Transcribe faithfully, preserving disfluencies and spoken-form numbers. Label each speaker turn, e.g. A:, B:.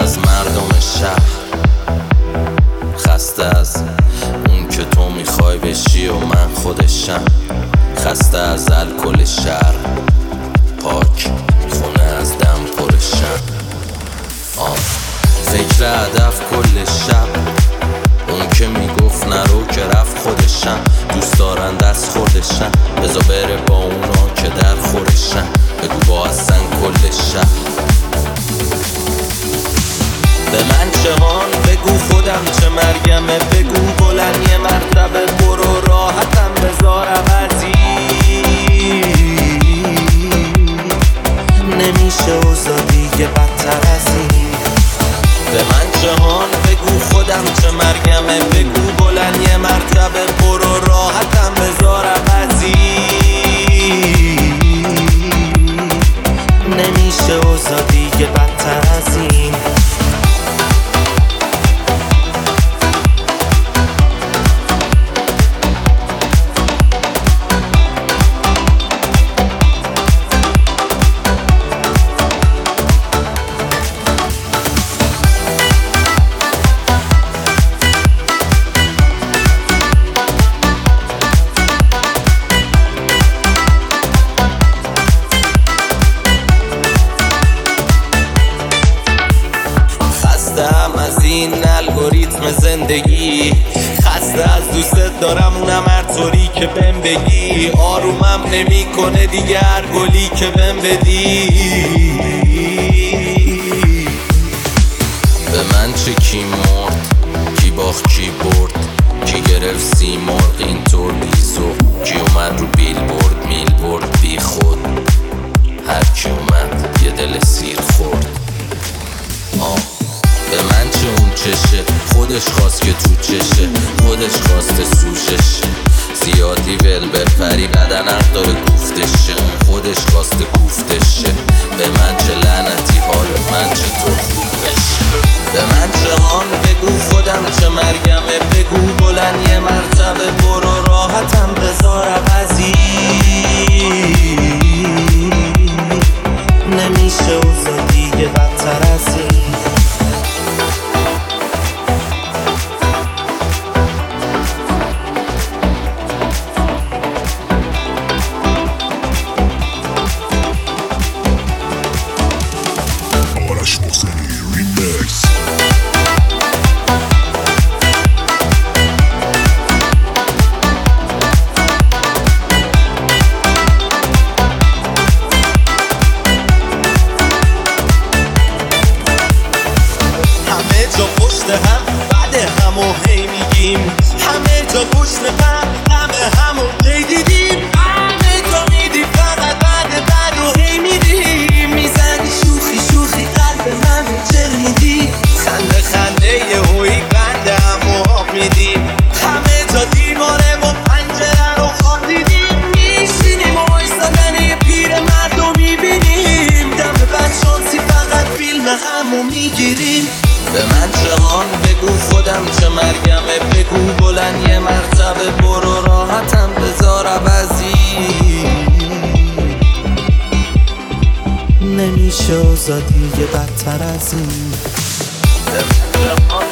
A: از مردم شهر، خسته از اون که تو میخوای بشی و من خودشم، خسته از الکل شهر، پاک خونه از دم پرشم. آه فکر هدف کل شب، اون که میگفت نرو که رفت خودشم، دوست دارن دست خوردشم، بذار بره با اونا که در خورشم، بگو با اصلا کل شب. به من چهان بگو خودم چه مرگمه، بگو بلند یه مرتبه برو راحتم بذار عوضی، نمیشه اوضاع دیگه بدتر از این. به من جهان بگو خودم چه مرگمه، بگو بلند یه مرتبه برو راحتم بذار عوضی، نمیشه اوضاع دیگه بدتر از این. خستم از این الگوریتم زندگی، خسته از دوست دارم اونم هر طوری که بهم بگی، آرومم نمی کنه دیگه هر گلی که بهم بدی. به من چه کی مرد، کی باخت کی برد، کی گرفت سی مرغ اینطور بیزو، کی اومد رو بیل برد میل برد بی خود، هر کی اومد یه دل سیر خورد. آه به من چه اون چشه، خودش خواست که تو چشه، خودش خواسته سوشش، زیادی ول بپری بدن حق داره گفتشه، خودش خواسته گفتشه. به من چه لعنتی حال من چه تو خوبش، به من چه هان بگو خودم چه مرگمه، بگو بلند یه مرتبه برو راحتم بذار عوضی، نمیشه اوضاع دیگه بدتر از این. هم بعد همو هی میگیم، همه جا پشت هم همه همو هی دیدیم، همه جا میدی فقط بعد بعد رو هی میدیم، میزنی شوخی شوخی قلب من چه میدی، خنده خنده یه هوی بنده همو آب میدیم، همه جا دیواره و پنجره رو خواب دیدیم، میشینیم و ایستادن یه پیر مرد رو میبینیم، دم بدشانسی فقط فیلم همو میگیریم. به من جهان بگو خودم چه مرگمه، بگو بلند یه مرتبه برو راحتم بذار عوضی، نمیشه اوضاع دیگه بدتر از این.